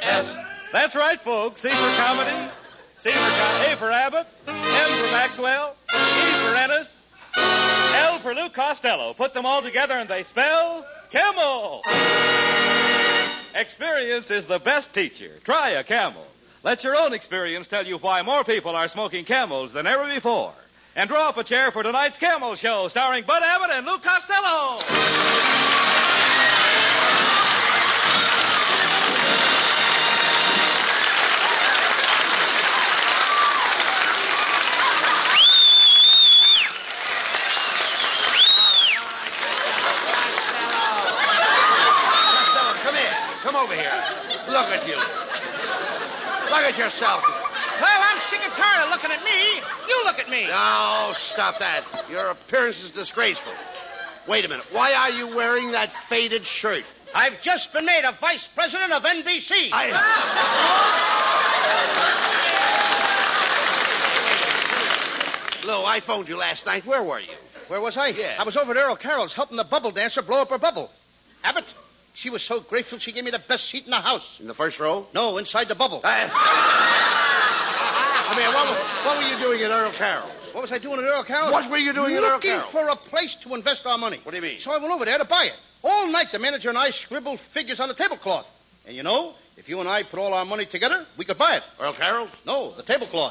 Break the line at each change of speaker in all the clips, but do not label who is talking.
That's right, folks. C for comedy, A for Abbott, M for Maxwell, E for Ennis, L for Lou Costello. Put them all together and they spell Camel. Experience is the best teacher. Try a Camel. Let your own experience tell you why more people are smoking Camels than ever before. And draw up a chair for tonight's Camel Show, starring Bud Abbott and Lou Costello.
Over here. Look at you. Look at yourself.
Well, I'm sick and tired of looking at me. You look at me.
No, stop that. Your appearance is disgraceful. Wait a minute. Why are you wearing that faded shirt?
I've just been made a vice president of NBC.
Lou, I phoned you last night. Where were you?
Where was I?
Yeah.
I was over at Earl Carroll's helping the bubble dancer blow up her bubble. Abbott, she was so grateful she gave me the best seat in the house.
In the first row?
No, inside the bubble.
What were you doing at Earl Carroll's?
What was I doing at Earl Carroll's?
What were you doing at Earl Carroll's?
Looking for a place to invest our money.
What do you mean?
So I went over there to buy it. All night, the manager and I scribbled figures on the tablecloth. And you know, if you and I put all our money together, we could buy it.
Earl Carroll's?
No, the tablecloth.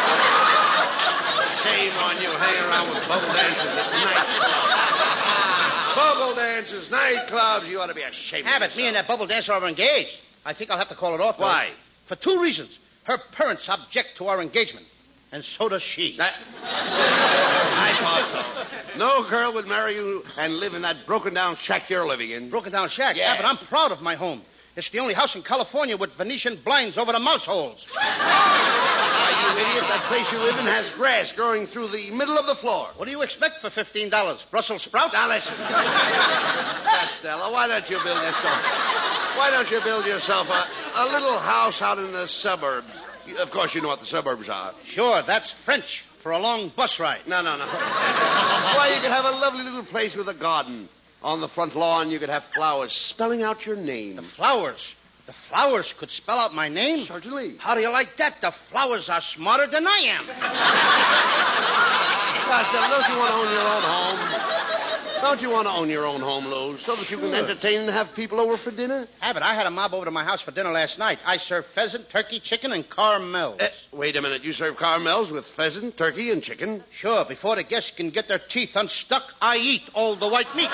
Shame on you hanging around with bubble dancers at night. Bubble dancers, nightclubs, you ought to be ashamed of yourself.
Me and that bubble dancer are engaged. I think I'll have to call it off.
Why?
For two reasons. Her parents object to our engagement, and so does she.
I thought so. No girl would marry you and live in that broken-down shack you're living in.
Broken-down shack?
Yes.
Yeah, but I'm proud of my home. It's the only house in California with Venetian blinds over the mouse holes.
You idiot, that place you live in has grass growing through the middle of the floor.
What do you expect for $15? Brussels sprouts?
Now listen. Costello, why don't you build yourself a little house out in the suburbs? Of course you know what the suburbs are.
Sure, that's French for a long bus ride.
No. Why, you could have a lovely little place with a garden. On the front lawn, you could have flowers spelling out your name.
The flowers? The flowers could spell out my name?
Certainly.
How do you like that? The flowers are smarter than I am.
Costello, don't you want to own your own home? Don't you want to own your own home, Lou, so that you can entertain and have people over for dinner?
Abbott, I had a mob over to my house for dinner last night. I served pheasant, turkey, chicken, and caramels.
Wait a minute. You serve caramels with pheasant, turkey, and chicken?
Sure. Before the guests can get their teeth unstuck, I eat all the white meat.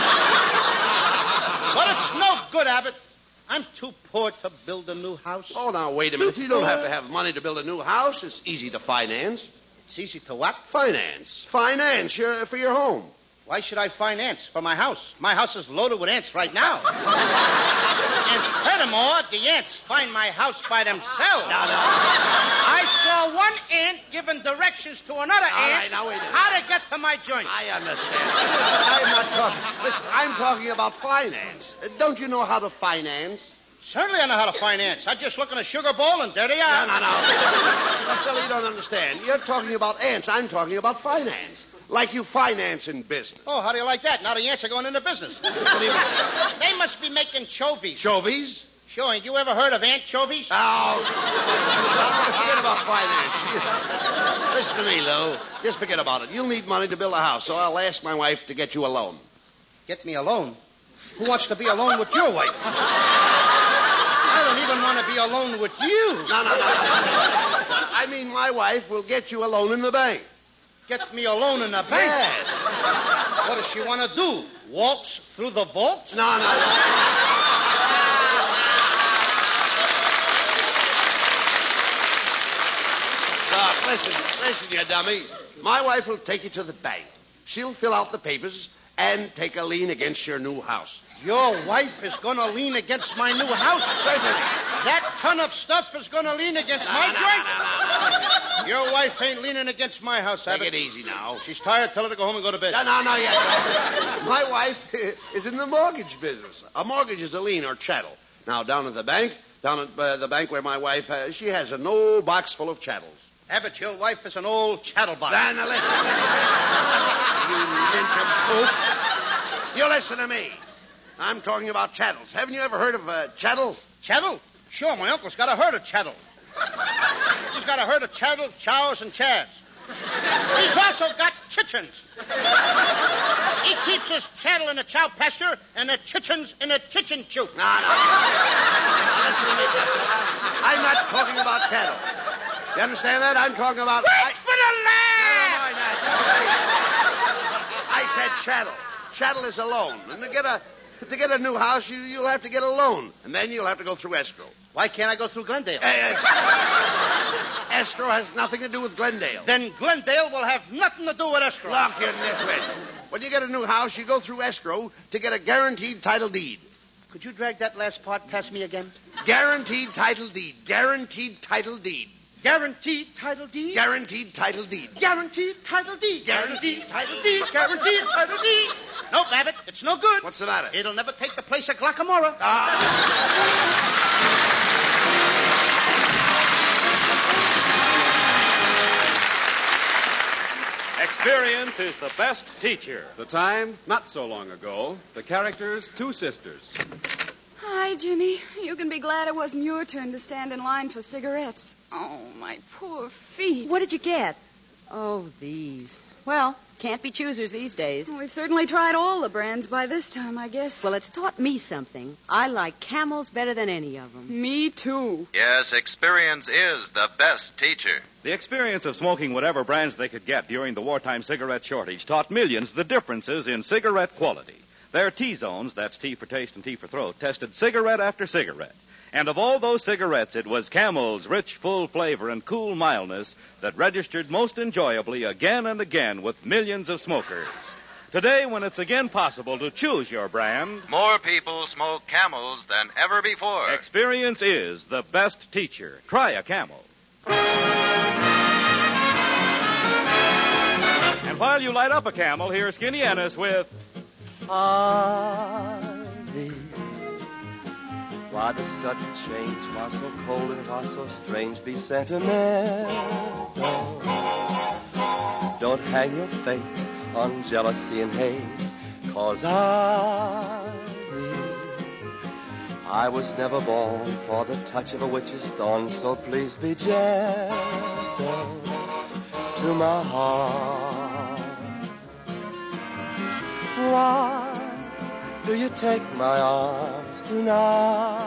But it's no good, Abbott. I'm too poor to build a new house.
Oh, now, wait a minute. You don't have to have money to build a new house. It's easy to finance.
It's easy to what?
Finance for your home.
Why should I finance for my house? My house is loaded with ants right now. And furthermore, the ants find my house by themselves.
No.
I saw one ant giving directions to another ant
right, now wait a minute.
how to get to my joint.
I understand. I'm not talking. Listen, I'm talking about finance. Don't you know how to finance?
Certainly I know how to finance. I just look in a sugar bowl and there they are.
No. Costello, you don't understand. You're talking about ants. I'm talking about finance. Like you finance in business.
Oh, how do you like that? Now the ants are going into business. What do you mean? They must be making chovies.
Chovies?
Sure. Ain't you ever heard of anchovies?
Oh, forget about finance. Listen to me, Lou. Just forget about it. You'll need money to build a house, so I'll ask my wife to get you a loan.
Get me a loan? Who wants to be alone with your wife? I don't even want to be alone with you.
No. I mean, my wife will get you a loan in the bank.
Get me a loan in the bank?
Yeah.
What does she want to do? Waltz through the vaults?
No. Doc, listen, you dummy. My wife will take you to the bank. She'll fill out the papers and take a lien against your new house.
Your wife is going to lean against my new house?
Certainly.
That ton of stuff is going to lean against my joint?
No.
Your wife ain't leaning against my house,
Take
Abbott.
it easy now.
She's tired. Tell her to go home and go to bed.
No, yes. My wife is in the mortgage business. A mortgage is a lien or chattel. Now, down at the bank where my wife, she has an old box full of chattels.
Abbott, your wife is an old chattelbox.
Now, listen. You nincompoop. You listen to me. I'm talking about chattels. Haven't you ever heard of a chattel?
Chattel? Sure, my uncle's got a herd of cattle. He's got a herd of cattle, chows, and chads. He's also got chickens. He keeps his cattle in a chow pasture and the chickens in a chicken coop.
No. Listen to me, Costello. I'm not talking about cattle. You understand that? I'm talking about...
Wait for the land!
I said chattel. Chattel is a loan. And to get a new house, you'll have to get a loan. And then you'll have to go through escrow.
Why can't I go through Glendale?
Escrow has nothing to do with Glendale.
Then Glendale will have nothing to do with escrow.
Look, you nitwit. When you get a new house, you go through escrow to get a guaranteed title deed.
Could you drag that last part past me again?
Guaranteed title deed. Guaranteed title deed.
Guaranteed title deed?
Guaranteed title deed.
Guaranteed title deed. Guaranteed title deed. Guaranteed title deed. No, Babbitt, it's no good.
What's the matter?
It'll never take the place of Glockamora.
Experience is the best teacher.
The time, not so long ago. The characters, two sisters.
Hi, Ginny. You can be glad it wasn't your turn to stand in line for cigarettes. Oh, my poor feet.
What did you get? Oh, these. Well, can't be choosers these days.
Well, we've certainly tried all the brands by this time, I guess.
Well, it's taught me something. I like Camels better than any of them.
Me too.
Yes, experience is the best teacher.
The experience of smoking whatever brands they could get during the wartime cigarette shortage taught millions the differences in cigarette quality. Their T-zones, that's T for taste and T for throat, tested cigarette after cigarette. And of all those cigarettes, it was Camel's rich, full flavor and cool mildness that registered most enjoyably again and again with millions of smokers. Today, when it's again possible to choose your brand,
More people smoke Camels than ever before.
experience is the best teacher. Try a Camel. And while you light up a Camel, here's Skinny Ennis with...
Ivy. Why the sudden change? Why so cold and why so strange? Be sentimental. Don't hang your fate on jealousy and hate. 'Cause I was never born for the touch of a witch's thorn. So please be gentle to my heart. Why do you take my arms tonight?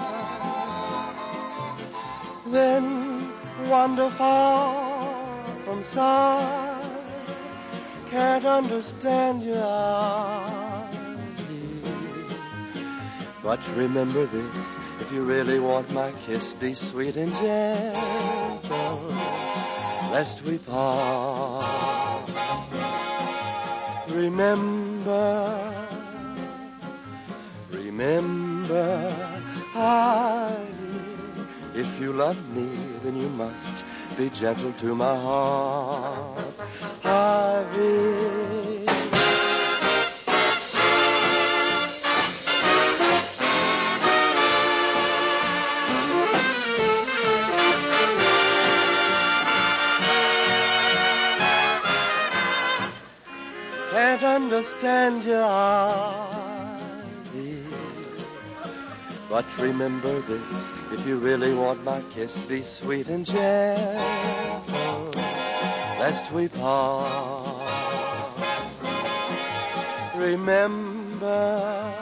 Then wander far from sight. Can't understand your ivy. But remember this, if you really want my kiss, be sweet and gentle, lest we part. Remember, Ivy, if you love me, then you must be gentle to my heart. Ivy. Can't understand your ivy. But remember this, if you really want my kiss, be sweet and gentle, lest we part. Remember,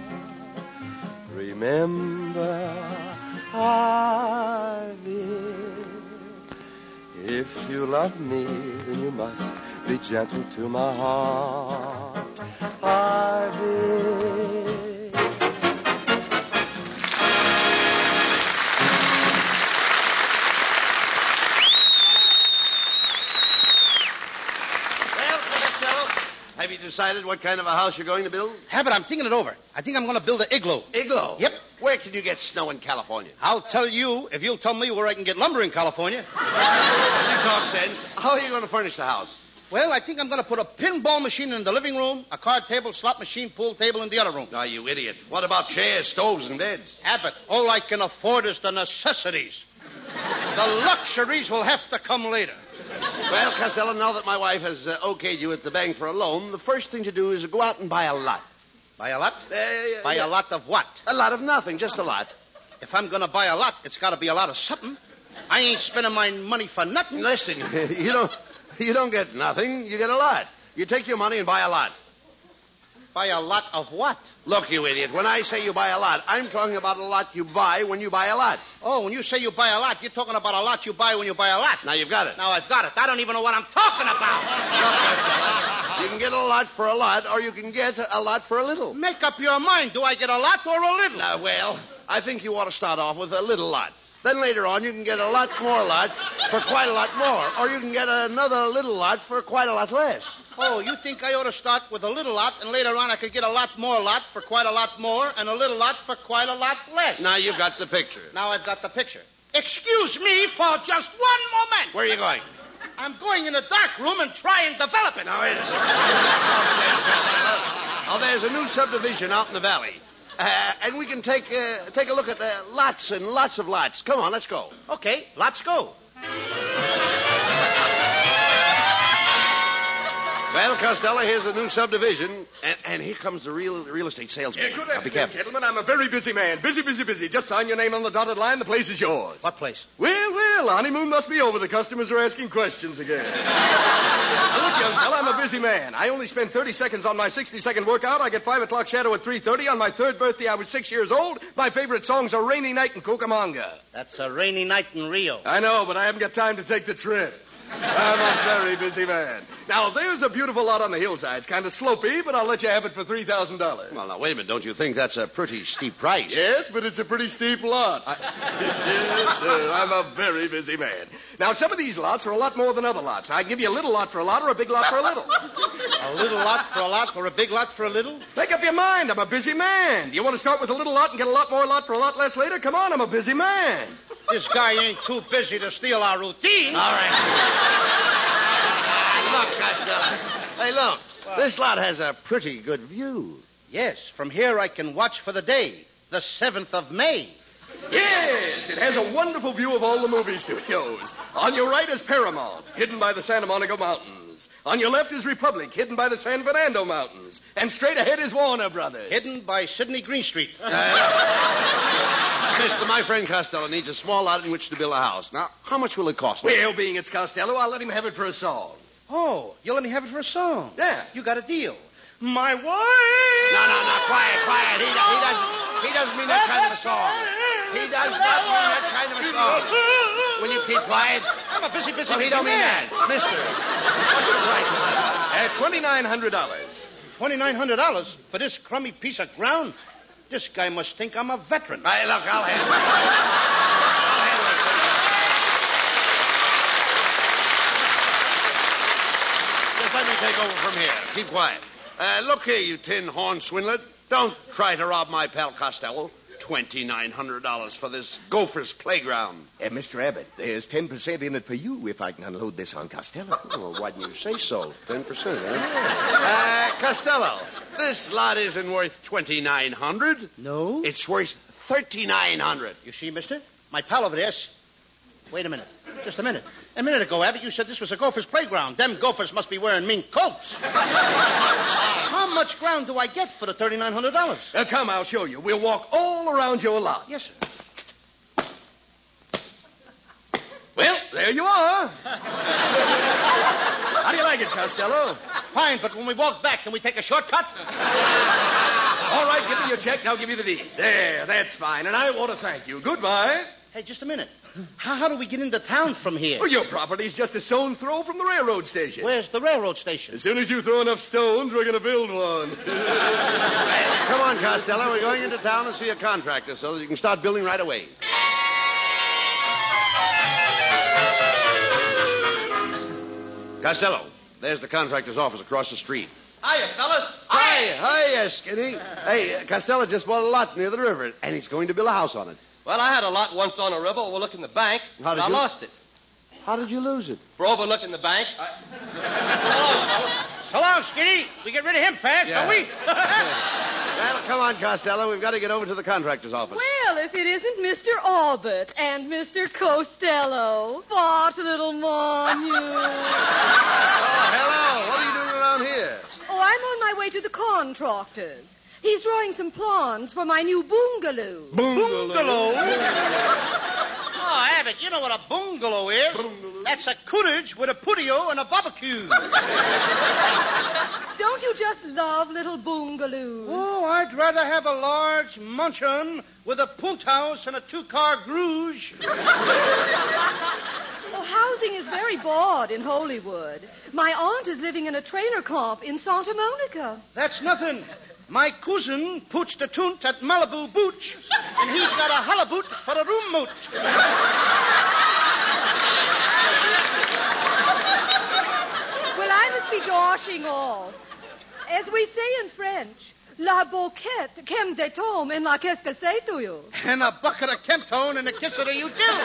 ivy. If you love me, then you must be gentle to my heart, Ivy.
Well, Costello, have you decided what kind of a house you're going to build?
Abbott, I'm thinking it over. I think I'm going to build an igloo.
Igloo?
Yep.
Where can you get snow in California?
I'll tell you if you'll tell me where I can get lumber in California.
You talk sense. How are you going to furnish the house?
Well, I think I'm going to put a pinball machine in the living room, a card table, slot machine, pool table in the other room.
Oh, you idiot. What about chairs, stoves, and beds?
Abbott, all I can afford is the necessities. The luxuries will have to come later.
Well, Costello, now that my wife has okayed you at the bank for a loan, the first thing to do is go out and buy a lot.
Buy a lot? Buy a lot of what?
A lot of nothing, just a lot.
If I'm going to buy a lot, it's got to be a lot of something. I ain't spending my money for nothing.
Listen, you don't get nothing. You get a lot. You take your money and buy a lot.
Buy a lot of what?
Look, you idiot, when I say you buy a lot, I'm talking about a lot you buy when you buy a lot.
Oh, when you say you buy a lot, you're talking about a lot you buy when you buy a lot.
Now you've got it.
Now I've got it. I don't even know what I'm talking about.
You can get a lot for a lot, or you can get a lot for a little.
Make up your mind. Do I get a lot or a little?
Well, I think you ought to start off with a little lot. Then later on, you can get a lot more lot for quite a lot more. Or you can get another little lot for quite a lot less.
Oh, you think I ought to start with a little lot, and later on I could get a lot more lot for quite a lot more, and a little lot for quite a lot less?
Now you've got the picture.
Now I've got the picture. Excuse me for just one moment.
Where are you going?
I'm going in a dark room and try and develop it.
Now, wait a minute. Oh, there's a new subdivision out in the valley. And we can take a look at lots and lots of lots. Come on, let's go.
Okay, let's go.
Well, Costello, here's a new subdivision, and here comes the real estate salesman.
Good
Now, be careful.
gentlemen. I'm a very busy man. Busy. Just sign your name on the dotted line. The place is yours.
What place?
Well, honeymoon must be over. The customers are asking questions again. Look, young fella, I'm a busy man. I only spend 30 seconds on my 60-second workout. I get 5 o'clock shadow at 3:30. On my 3rd birthday, I was 6 years old. My favorite songs are Rainy Night in Cucamonga.
That's a rainy night in Rio.
I know, but I haven't got time to take the trip. I'm a very busy man. Now, there's a beautiful lot on the hillside. It's kind of slopey, but I'll let you have it for $3,000.
Well, now, wait a minute. Don't you think that's a pretty steep price?
Yes, but it's a pretty steep lot. Yes, sir. I'm a very busy man. Now, some of these lots are a lot more than other lots. I can give you a little lot for a lot or a big lot for a little.
A little lot for a lot or a big lot for a little?
Make up your mind. I'm a busy man. Do you want to start with a little lot and get a lot more lot for a lot less later? Come on, I'm a busy man.
This guy ain't too busy to steal our routine.
All right. Look, Costello. Hey, look.
What?
This lot has a pretty good view.
Yes, from here I can watch for the day, the 7th of May.
Yes, it has a wonderful view of all the movie studios. On your right is Paramount, hidden by the Santa Monica Mountains. On your left is Republic, hidden by the San Fernando Mountains. And straight ahead is Warner Brothers.
Hidden by Sidney Greenstreet.
Mister, my friend Costello needs a small lot in which to build a house. Now, how much will it cost him?
Well, being it's Costello, I'll let him have it for a song.
Oh, you'll let me have it for a song?
Yeah.
You got a deal. My wife.
No, quiet. He doesn't mean that kind of a song. He does not mean that kind of a song. Will you keep quiet?
I'm a busy
Well, he don't mean that. Mister, what's the price?
$2,900 for this crummy piece of ground? This guy must think I'm a veteran.
Hey, look, I'll handle it. Just let me take over from here. Keep quiet. Look here, you tin horn swindler. Don't try to rob my pal Costello. $2,900 for this Gopher's playground.
Mr. Abbott, there's 10% in it for you if I can unload this on Costello.
Well, why didn't you say so? 10%, eh? Costello, this lot isn't worth $2,900.
No?
It's worth $3,900.
You see, mister? My pal over there... Wait a minute. Just a minute. A minute ago, Abbott, you said this was a Gopher's playground. Them Gophers must be wearing mink coats. How much ground do I get for the $3,900?
Come, I'll show you. We'll walk all around your lot.
Yes, sir.
Well, there you are. How do you like it, Costello?
Fine, but when we walk back, can we take a shortcut?
All right, give me your check, and I'll give you the deed. There, that's fine, and I want to thank you. Goodbye.
Hey, just a minute. How do we get into town from here?
Well, your property's just a stone's throw from the railroad station.
Where's the railroad station?
As soon as you throw enough stones, we're going to build one.
Come on, Costello. We're going into town to see a contractor so that you can start building right away. Costello, there's the contractor's office across the street.
Hiya, fellas.
Hi, Skinny. Hey, Costello just bought a lot near the river, and he's going to build a house on it.
Well, I had a lot once on a river overlooking the bank,
How did
and I
you-
lost it.
How did you lose it?
For overlooking the bank.
So long, Skinny. We get rid of him fast,
Yeah.
don't we?
Well, come on, Costello. We've got to get over to the contractor's office.
Well, if it isn't Mr. Albert and Mr. Costello. What a little monument.
Oh, hello. What are you doing around here?
Oh, I'm on my way to the contractors. He's drawing some plans for my new bungalow.
Bungalow? Oh, Abbott, you know what a bungalow is. That's a cottage with a patio and a barbecue.
Don't you just love little bungalows?
Oh, I'd rather have a large mansion with a punt house and a 2-car garage.
Oh, housing is very bad in Hollywood. My aunt is living in a trailer camp in Santa Monica.
That's nothing. My cousin puts the tunt at Malibu Beach, and he's got a halibut for a room moot.
Well, I must be dashing off. As we say in French, la boquette, kem de tom, and la qu'est-ce que c'est to you?
And a bucket of Kemptone and a kisser to you, too.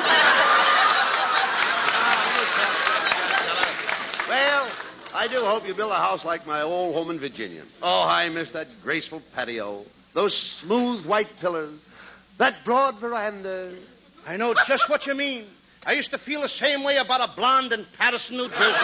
Well, I do hope you build a house like my old home in Virginia. Oh, I miss that graceful patio, those smooth white pillars, that broad veranda.
I know just what you mean. I used to feel the same way about a blonde in Patterson, New Jersey.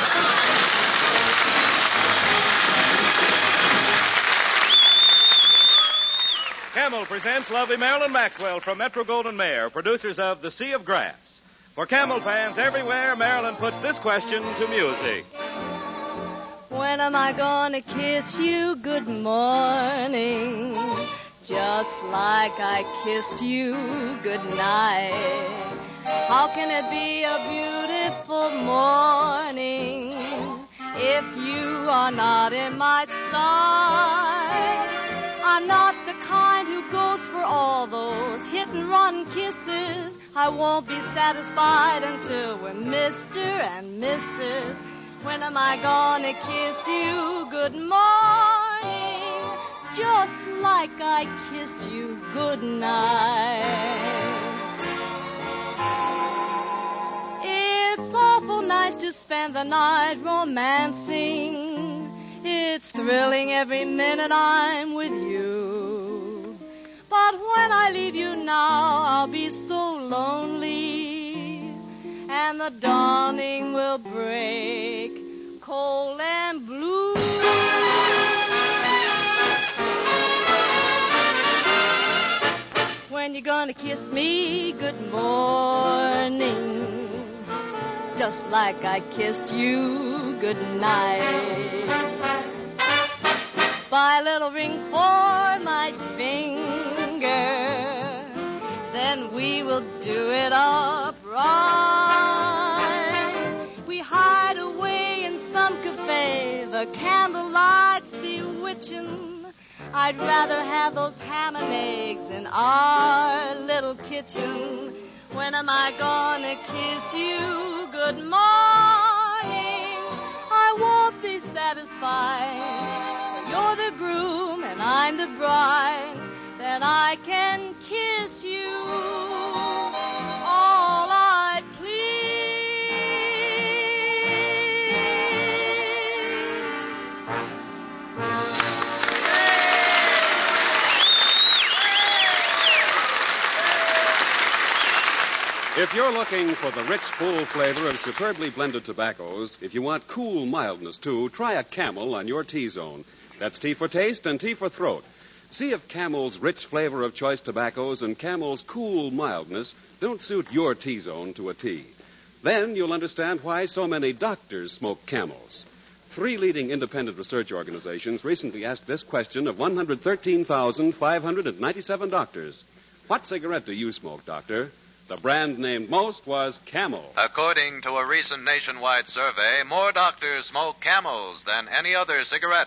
Camel presents lovely Marilyn Maxwell from Metro-Goldwyn-Mayer, producers of The Sea of Grass. For Camel fans everywhere, Marilyn puts this question to music.
When am I gonna kiss you good morning? Just like I kissed you good night. How can it be a beautiful morning if you are not in my sight? I'm not the kind who goes for all those hit-and-run kisses. I won't be satisfied until we're Mr. and Mrs. When am I gonna kiss you good morning, just like I kissed you good night? It's awful nice to spend the night romancing. It's thrilling every minute I'm with you. But when I leave you now, I'll be so lonely, and the dawning will break cold and blue. When you gonna kiss me good morning, just like I kissed you good night? Buy a little ring for my finger, then we will do it up right. We hide away in some cafe, the candlelight's bewitching. I'd rather have those ham and eggs in our little kitchen. When am I gonna kiss you good morning? I won't be satisfied till you're the groom and I'm the bride. Then I can kiss you all I
If you're looking for the rich, full flavor of superbly blended tobaccos, if you want cool mildness, too, try a Camel on your T-zone. That's T for taste and T for throat. See if Camel's rich flavor of choice tobaccos and Camel's cool mildness don't suit your T-zone to a T. Then you'll understand why so many doctors smoke Camels. 3 leading independent research organizations recently asked this question of 113,597 doctors. What cigarette do you smoke, doctor? The brand named most was Camel.
According to a recent nationwide survey, more doctors smoke Camels than any other cigarette.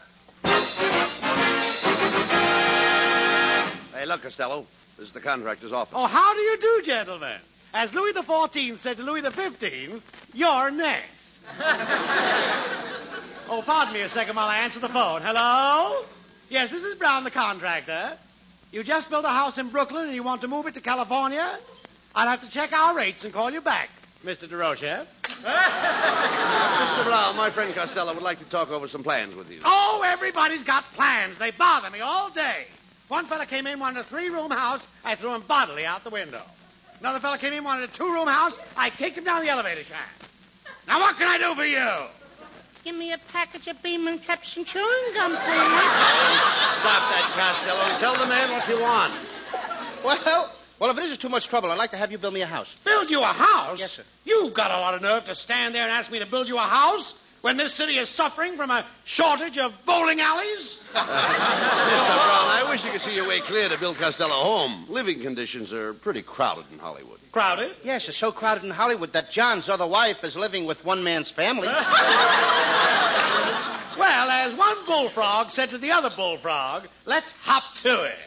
Hey, look, Costello. This is the contractor's office.
Oh, how do you do, gentlemen? As Louis XIV said to Louis XV, you're next. Oh, pardon me a second while I answer the phone. Hello? Yes, this is Brown, the contractor. You just built a house in Brooklyn and you want to move it to California? I'll have to check our rates and call you back, Mr. DeRoche.
Mr. Brown, my friend Costello would like to talk over some plans with you.
Oh, everybody's got plans. They bother me all day. One fella came in, wanted a 3-room house. I threw him bodily out the window. Another fella came in, wanted a 2-room house. I kicked him down the elevator shaft. Now, what can I do for you?
Give me a package of Beeman Caps and chewing gum, please.
Stop that, Costello. Tell the man what you want.
Well, if it isn't too much trouble, I'd like to have you build me a house.
Build you a house?
Yes, sir.
You've got a lot of nerve to stand there and ask me to build you a house when this city is suffering from a shortage of bowling alleys?
Mr. Brown, I wish you could see your way clear to Bill Costello home. Living conditions are pretty crowded in Hollywood.
Crowded?
Yes, it's so crowded in Hollywood that John's other wife is living with one man's family.
Well, as one bullfrog said to the other bullfrog, let's hop to it.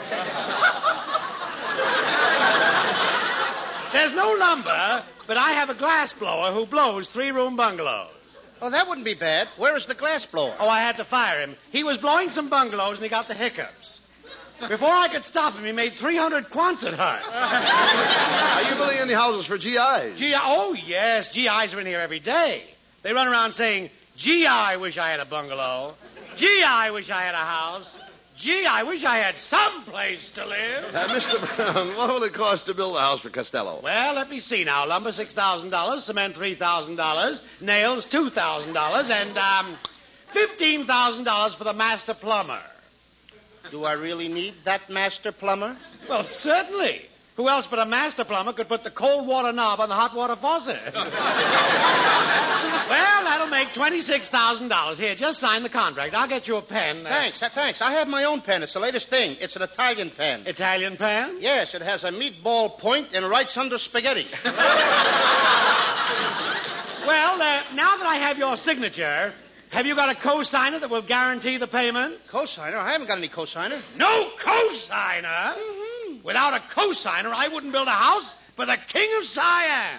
There's no lumber, but I have a glass blower who blows 3-room bungalows.
Oh, that wouldn't be bad. Where is the glass blower?
Oh, I had to fire him. He was blowing some bungalows and he got the hiccups. Before I could stop him, he made 300 Quonset huts.
Are you building any houses for GIs?
Oh, yes. GIs are in here every day. They run around saying, gee, I wish I had a bungalow. Gee, I wish I had a house. Gee, I wish I had some place to live.
Mr. Brown, what will it cost to build a house for Costello?
Well, let me see now. Lumber, $6,000. Cement, $3,000. Nails, $2,000. And, $15,000 for the master plumber.
Do I really need that master plumber?
Well, certainly. Who else but a master plumber could put the cold water knob on the hot water faucet? Well, that'll make $26,000. Here, just sign the contract. I'll get you a pen.
Thanks. I have my own pen. It's the latest thing. It's an Italian pen.
Italian pen?
Yes, it has a meatball point and writes under spaghetti.
Well, now that I have your signature, have you got a co-signer that will guarantee the payments?
Co-signer? I haven't got any co-signer.
No co-signer? Mm-hmm. Without a co-signer, I wouldn't build a house for the King of Siam.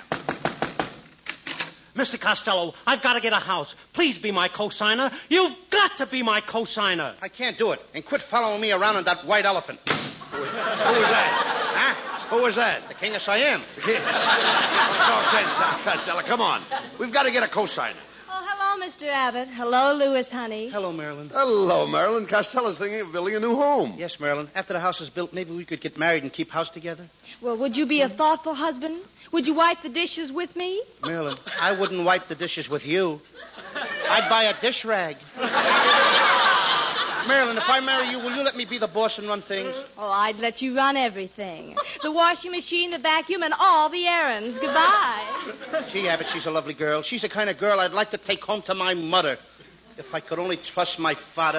Mr. Costello, I've got to get a house. Please be my co-signer. You've got to be my co-signer.
I can't do it. And quit following me around on that white elephant.
Who was that?
Huh?
Who was that?
The King of Siam.
Talk sense now, Costello. Come on. We've got to get a co-signer.
Oh, hello, Mr. Abbott. Hello, Louis, honey.
Hello, Marilyn.
Hello, Marilyn. Costello's thinking of building a new home.
Yes, Marilyn. After the house is built, maybe we could get married and keep house together.
Well, would you be a thoughtful husband? Would you wipe the dishes with me?
Marilyn, I wouldn't wipe the dishes with you. I'd buy a dish rag. Marilyn, if I marry you, will you let me be the boss and run things?
Oh, I'd let you run everything. The washing machine, the vacuum, and all the errands. Goodbye.
Gee, Abbott, she's a lovely girl. She's the kind of girl I'd like to take home to my mother. If I could only trust my father.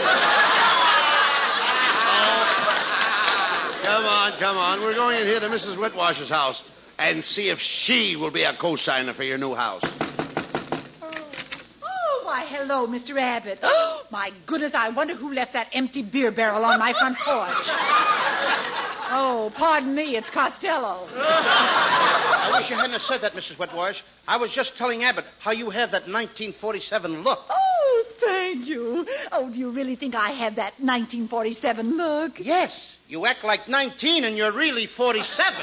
Come on. We're going in here to Mrs. Whitwash's house and see if she will be a co-signer for your new house.
Why, hello, Mr. Abbott. Oh, my goodness, I wonder who left that empty beer barrel on my front porch. Oh, pardon me, it's Costello.
I wish you hadn't said that, Mrs. Whitwash. I was just telling Abbott how you have that 1947 look.
Oh, thank you. Oh, do you really think I have that 1947 look?
Yes. You act like 19 and you're really 47.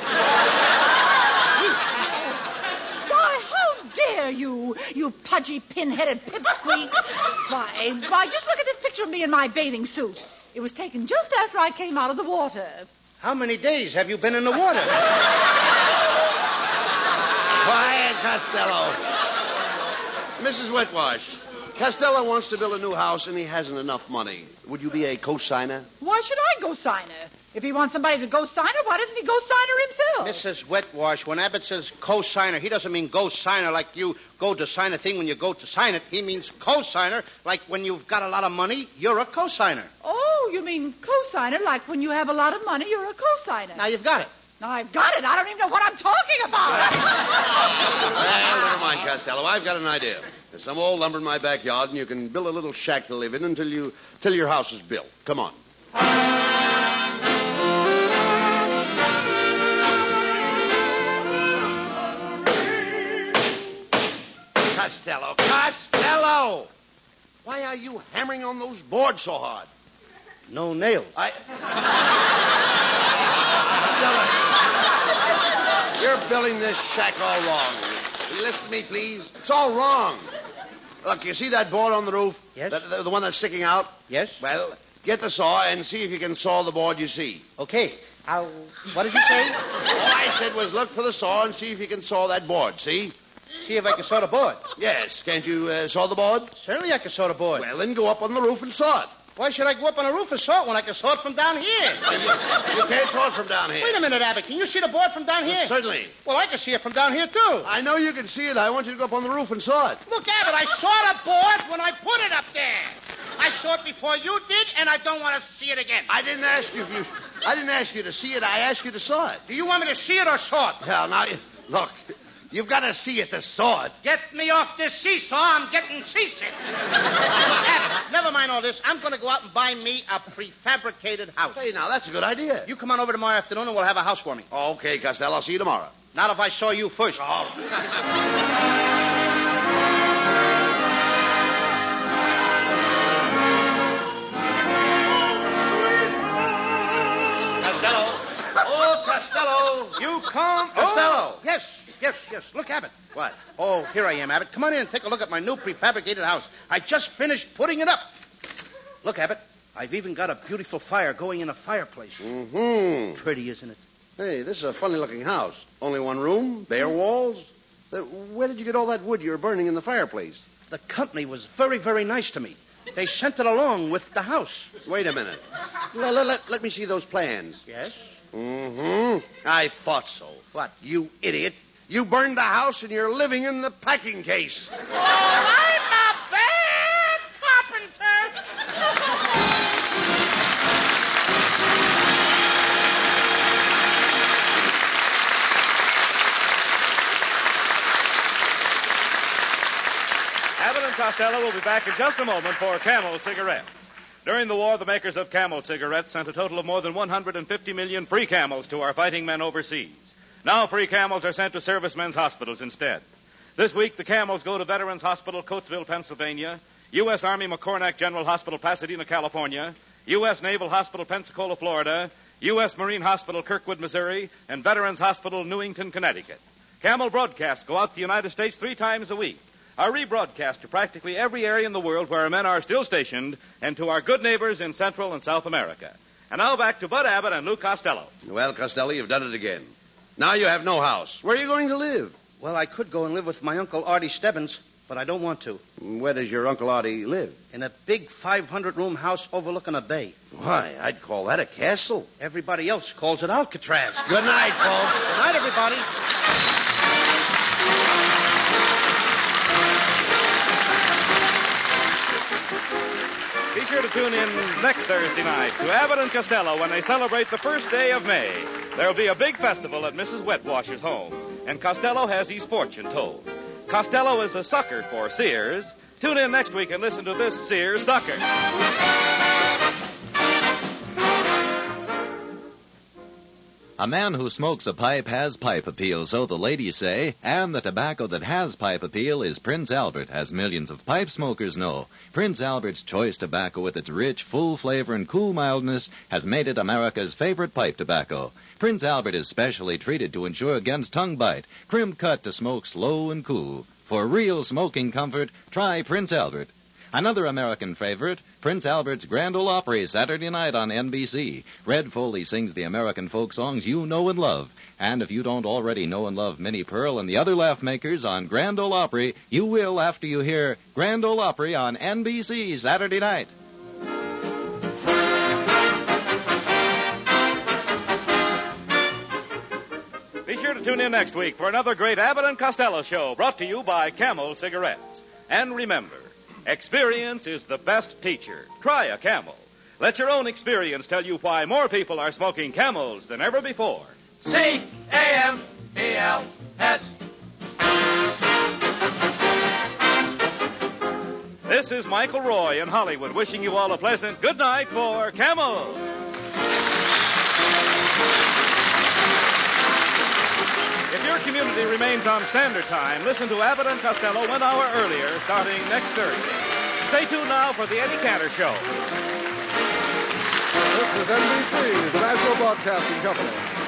Why, how dare you, you pudgy, pin-headed pipsqueak. Why, just look at this picture of me in my bathing suit. It was taken just after I came out of the water.
How many days have you been in the water?
Quiet, Costello. Mrs. Whitwash, Costello wants to build a new house and he hasn't enough money. Would you be a co-signer?
Why should I go signer? If he wants somebody to go signer, why doesn't he go signer himself?
Mrs. Whitwash, when Abbott says co-signer, he doesn't mean go signer like you go to sign a thing when you go to sign it. He means co-signer like when you've got a lot of money, you're a co-signer.
Oh, you mean co-signer like when you have a lot of money, you're a co-signer.
Now you've got it.
Now I've got it. I don't even know what I'm talking about.
Well, never mind, Costello. I've got an idea. There's some old lumber in my backyard, and you can build a little shack to live in until your house is built. Come on. Costello! Why are you hammering on those boards so hard?
No nails.
You're building this shack all wrong. Will you listen to me, please? It's all wrong. Look, you see that board on the roof?
Yes.
The one that's sticking out?
Yes.
Well, get the saw and see if you can saw the board you see.
Okay. What did you say?
All I said was look for the saw and see if you can saw that board, see?
See if I can saw the board.
Yes. Can't you saw the board?
Certainly I can saw the board.
Well, then go up on the roof and saw it.
Why should I go up on the roof and saw it when I can saw it from down here?
You can't saw it from down here.
Wait a minute, Abbott. Can you see the board from down here?
Certainly.
Well, I can see it from down here, too.
I know you can see it. I want you to go up on the roof and saw it.
Look, Abbott, I saw the board when I put it up there. I saw it before you did, and I don't want to see it again.
I didn't ask you to see it. I asked you to saw it.
Do you want me to see it or saw it?
Well, now, look, you've got to see it to saw it.
Get me off this seesaw. I'm getting seasick. Abbott, never mind all this. I'm going to go out and buy me a prefabricated house.
Hey, now, that's a good idea.
You come on over tomorrow afternoon, and we'll have a housewarming.
Okay, Costello. I'll see you tomorrow.
Not if I saw you first.
All right.
You come.
Costello.
Oh, yes. Look, Abbott.
What?
Oh, here I am, Abbott. Come on in and take a look at my new prefabricated house. I just finished putting it up. Look, Abbott, I've even got a beautiful fire going in a fireplace.
Mm-hmm.
Pretty, isn't it?
Hey, this is a funny-looking house. Only one room, bare walls. Where did you get all that wood you're burning in the fireplace?
The company was very, very nice to me. They sent it along with the house.
Wait a minute. Let me see those plans.
Yes?
Mm-hmm. I thought so.
What?
You idiot. You burned the house and you're living in the packing case.
Oh, I'm a bad carpenter.
Abbott and Costello will be back in just a moment for Camel cigarettes. During the war, the makers of Camel cigarettes sent a total of more than 150 million free Camels to our fighting men overseas. Now free Camels are sent to servicemen's hospitals instead. This week, the Camels go to Veterans Hospital, Coatesville, Pennsylvania, U.S. Army McCornack General Hospital, Pasadena, California, U.S. Naval Hospital, Pensacola, Florida, U.S. Marine Hospital, Kirkwood, Missouri, and Veterans Hospital, Newington, Connecticut. Camel broadcasts go out to the United States 3 times a week. Are rebroadcast to practically every area in the world where our men are still stationed and to our good neighbors in Central and South America. And now back to Bud Abbott and Lou Costello.
Well, Costello, you've done it again. Now you have no house. Where are you going to live?
Well, I could go and live with my Uncle Artie Stebbins, but I don't want to.
Where does your Uncle Artie live?
In a big 500-room house overlooking a bay.
Why, I'd call that a castle.
Everybody else calls it Alcatraz.
Good night, folks.
Good night, everybody.
Be sure to tune in next Thursday night to Abbott and Costello when they celebrate the first day of May. There'll be a big festival at Mrs. Wetwash's home, and Costello has his fortune told. Costello is a sucker for Sears. Tune in next week and listen to this Sears sucker.
A man who smokes a pipe has pipe appeal, so the ladies say, and the tobacco that has pipe appeal is Prince Albert, as millions of pipe smokers know. Prince Albert's choice tobacco with its rich, full flavor and cool mildness has made it America's favorite pipe tobacco. Prince Albert is specially treated to ensure against tongue bite, crimp cut to smoke slow and cool. For real smoking comfort, try Prince Albert. Another American favorite, Prince Albert's Grand Ole Opry, Saturday night on NBC. Red Foley sings the American folk songs you know and love. And if you don't already know and love Minnie Pearl and the other laugh makers on Grand Ole Opry, you will after you hear Grand Ole Opry on NBC Saturday night.
Be sure to tune in next week for another great Abbott and Costello show brought to you by Camel Cigarettes. And remember, experience is the best teacher. Try a Camel. Let your own experience tell you why more people are smoking Camels than ever before.
C-A-M-E-L-S.
This is Michael Roy in Hollywood wishing you all a pleasant good night for Camels. If your community remains on Standard Time, listen to Abbott and Costello 1 hour earlier starting next Thursday. Stay tuned now for the Eddie Cantor Show.
This is NBC, the National Broadcasting Company.